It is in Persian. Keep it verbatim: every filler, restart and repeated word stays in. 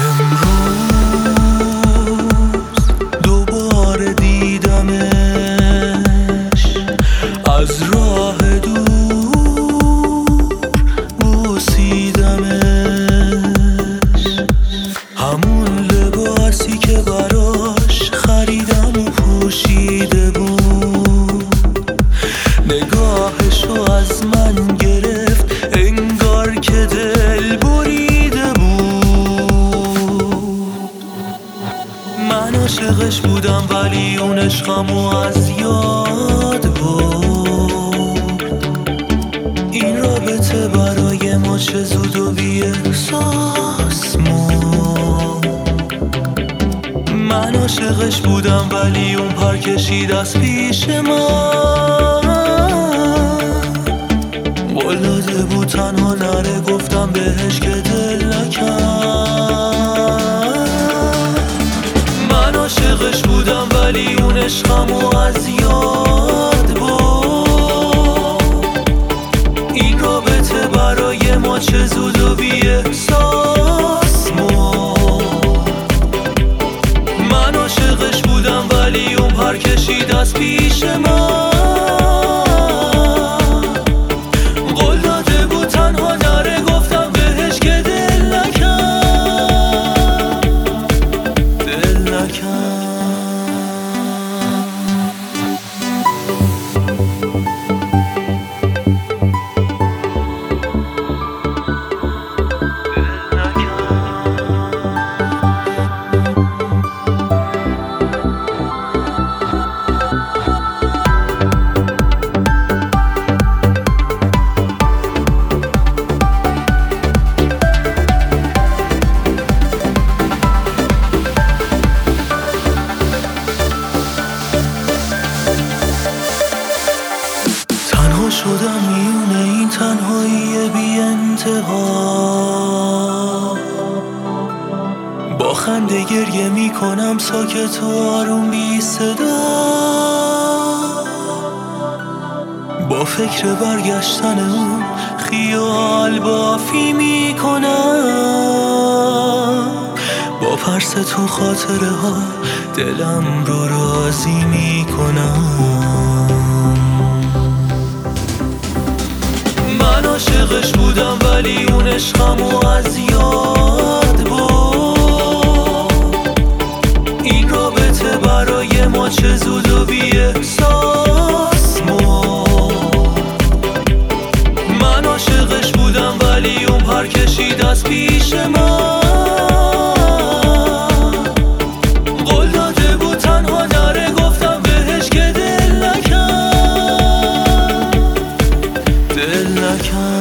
امروز دوباره دیدمش از راه دور بوسیدمش، همون لباسی که براش خریدم و پوشیده بود. نگاهشو از من گرفت انگار که دل بریده بود. من عاشقش بودم ولی اون عشقمو از یاد برد. این رابطه برای ما چه زود و بی احساس موند. من عاشقش بودم ولی اون پر کشید از پیش من. ولده بود تنها نره، گفتم بهش که دل نکن. من عاشقش بودم ولی اون عشقمو از یاد برد. این رابطه برای ما چه زود و بی احساس موند. من عاشقش بودم ولی اون پر کشید از پیش من. شدم میونه این تنهایی بی انتها. با خنده گریه میکنم ساکت و آروم بی صدا. با فکر برگشتن اون خیال بافی میکنم. با پرس تو خاطره ها دلم رو راضی میکنم. من عاشقش بودم ولی اون عشقمو از یاد برد. این رابطه برای ما چه زود و بی احساس موند. من عاشقش بودم ولی اون پر کشید از پیش من. قول داده بود تنها نره، گفتم بهش که دل نکن. دل نکن.